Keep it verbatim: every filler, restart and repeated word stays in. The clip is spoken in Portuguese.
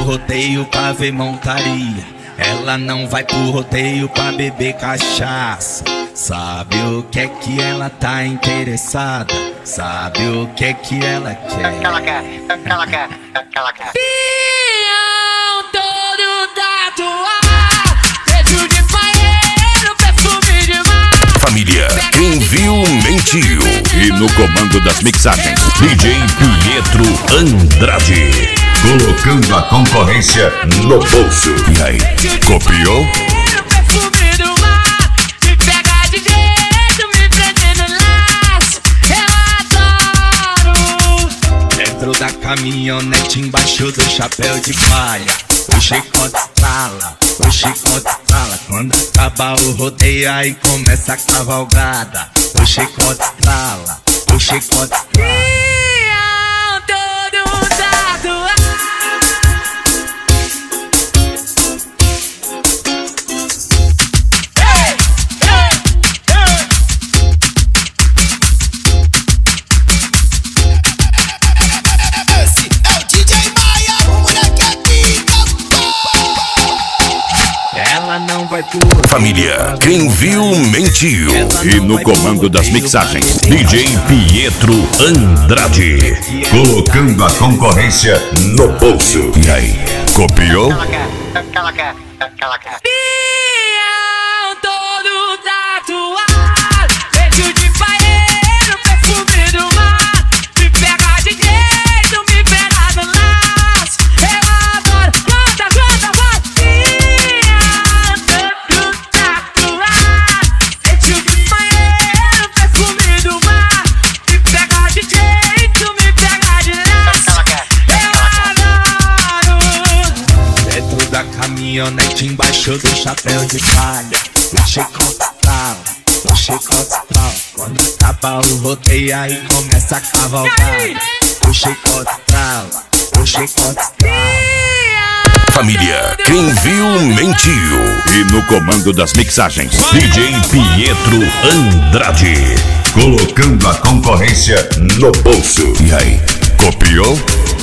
rodeio pra ver montaria. Ela não vai pro rodeio pra beber cachaça. Sabe o que é que ela tá interessada? Sabe o que é que ela quer? Que ela quer, que ela quer, que ela quer. Pião todo tatuado, beijo de paeiro, perfume de mar. Família, quem viu mentiu. E no comando das mixagens, D J Pietro Andrade, colocando a concorrência no bolso. E aí, copiou? Perfume do mar, me pega de jeito, me prende no laço. Eu adoro. Dentro da caminhonete, embaixo do chapéu de palha, o chicote estrala, o chicote estrala. Quando acaba o rodeio, aí começa a cavalgada. O chicote estrala, o chicote estrala. Pião todo tatuado. Ela não vai pro Família, quem viu mentiu. E no comando das mixagens, D J Pietro Andrade, colocando a concorrência no bolso. E aí, copiou? Que ela quer, que ela quer, que ela quer. Pião todo tatuado, beijo de paeiro, perfume do mar. Me pega de jeito, me pega no laço. Eu adoro, canta, canta, vai. Pião todo tatuado, beijo de paeiro, perfume do mar. Me pega de jeito, me pega de laço. Que ela quer, Eu adoro. dentro da caminhonete, embaixo do chapéu de palha, o chicote estrala, o chicote estrala. Quando acaba o rodeio, aí começa a cavalgada. O chicote estrala, o chicote estrala. Família, quem viu mentiu. E no comando das mixagens, D J Pietro Andrade, colocando a concorrência no bolso. E aí, copiou?